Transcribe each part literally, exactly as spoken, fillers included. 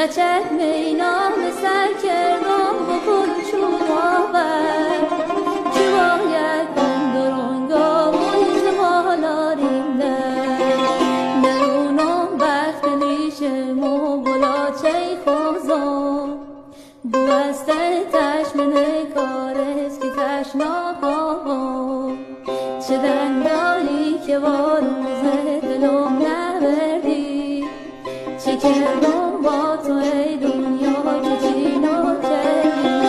بچه مینام سر کردم با پول چون آور چی باید کن درونگا و ایز مالاریم در درونم بخت نیشم و بلا چی خوزم بو است تشمن کارست که تشناکم چه دندانی که واروز دلم نبردی چه کردم با تو ای دنیا که چی نو کردی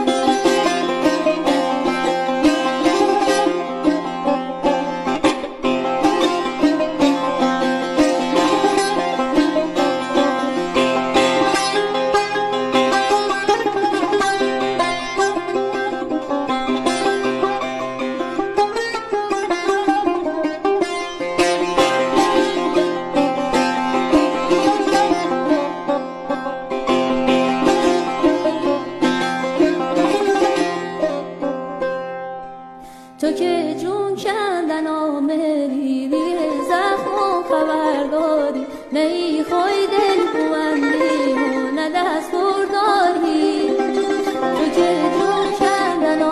تو که جون کندن آمری زخم و خبر داری نه ای خوی دل بوندی و نه دست برداری تو که جون کندن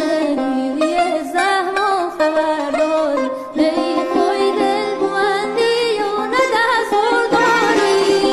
آمری زخم و خبر داری نه ای خوی دل بوندی و نه دست برداری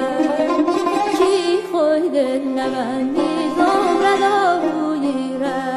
دل نبندی زمرد آبویی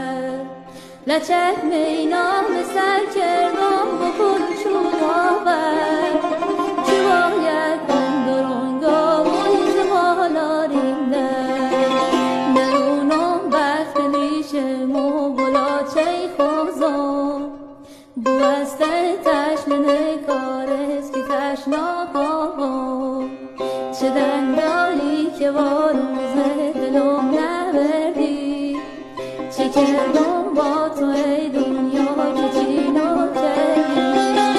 لچک مینام سر کردم بکن شد آور چه باید بندرونگا و ایز بالا رینده نرونم بخت لیشه مو بلا چه خوزم دوسته تشنه کارست که تشنا هم چه دنگالی که واروزه دلم نبردی چه کردم با تو ای دنیا که چینو کردی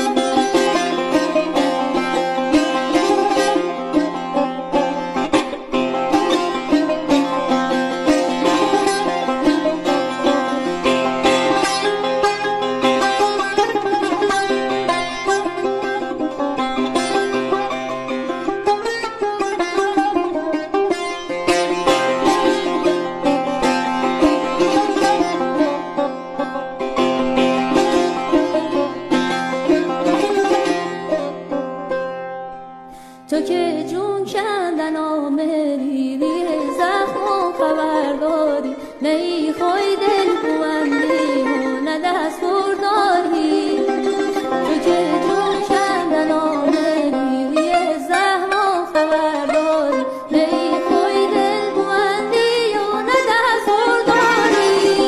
تو که جون کندن آمریدی زخم خبر داری نه ای خوی دل بوندی و نه دست برداری تو که جون کندن آمریدی زخم خبر داری نه ای خوی دل بوندی و نه دست برداری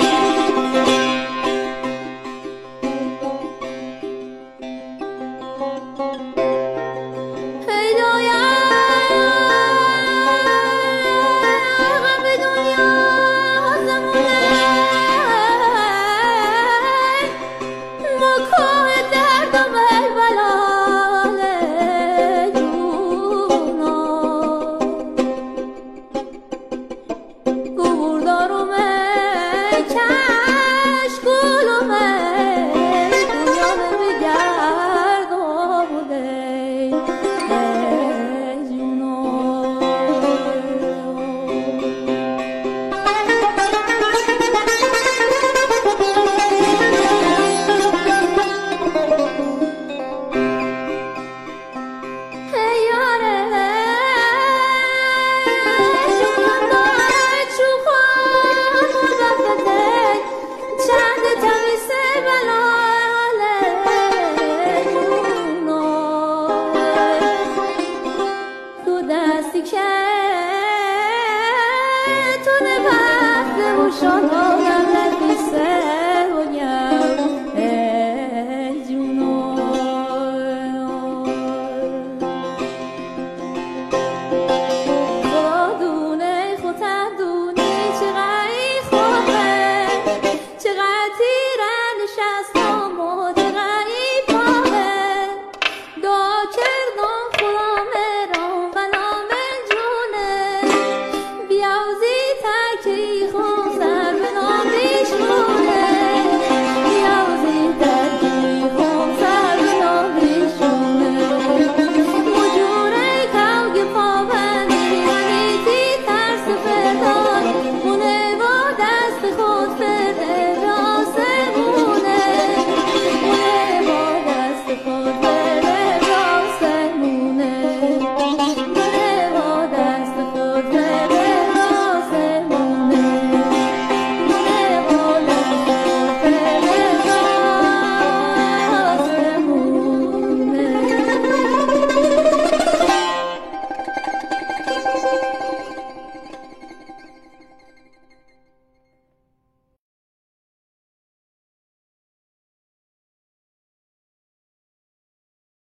Oh